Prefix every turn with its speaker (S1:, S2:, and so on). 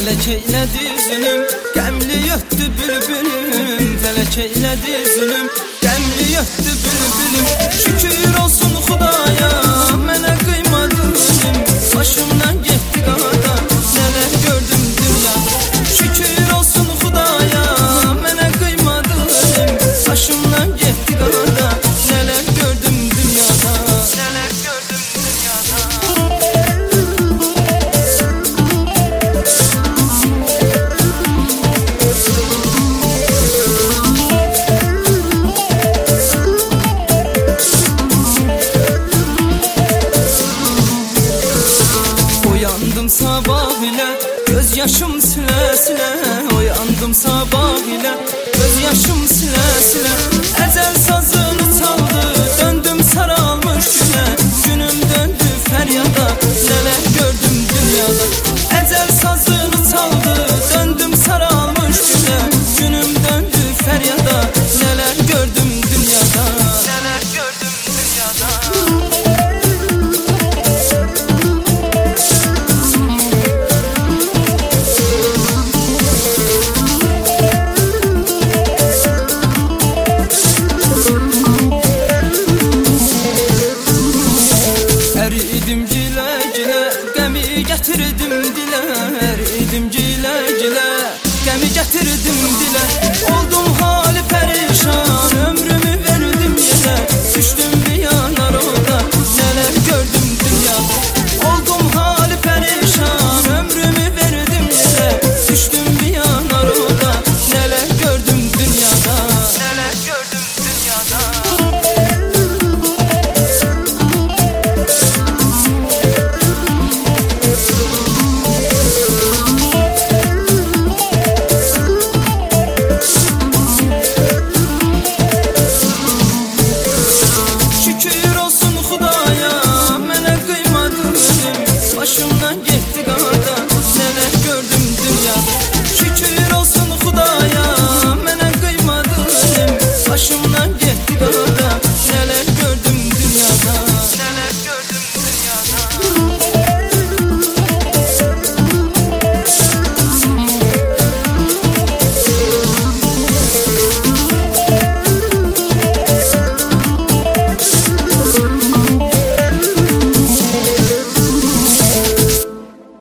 S1: Felek eyledi zulüm, qəmli yötdü bülbülüm. Felek eyledi zulüm, qəmli yötdü bülbülüm. Şükür olsun Xudaya, mənə qıymadın zulüm. Başımdan getdi qada, nələr gördüm dünyada. Şükür olsun Xudaya, mənə qıymadın zulüm. Başımdan getdi qada, nələr gördüm dünyada. Nələr gördüm dünyada. Uyandım sabah ile göz yaşım sile sile. Uyandım sabah ile göz yaşım sile sile. Ecel sazını çaldı, döndüm saralmış güne. Günüm döndü feryada, neler gördüm dünyada. Ecel sazını çaldı, döndüm saralmış güne. Günüm döndü feryada, neler gördüm dünyada. Neler gördüm dünyada. Eridim gile gile, qəmi gətirdim dilə. Eridim gile gile, qəmi gətirdim dilə.